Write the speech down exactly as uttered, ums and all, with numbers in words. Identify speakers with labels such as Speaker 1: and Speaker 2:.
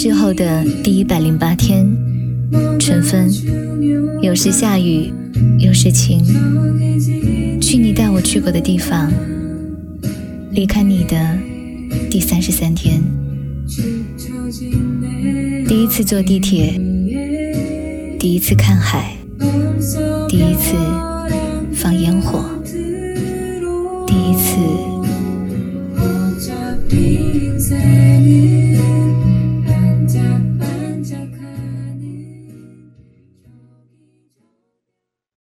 Speaker 1: 之后的第一百零八天，春分，有时下雨，有时晴。去你带我去过的地方，离开你的第三十三天。第一次坐地铁，第一次看海，第一次放烟火，第一次